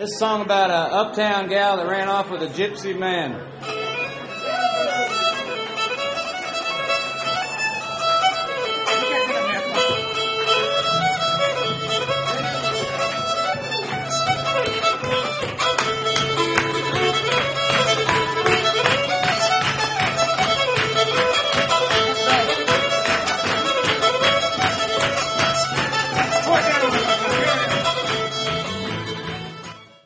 This song about a uptown gal that ran off with a gypsy man.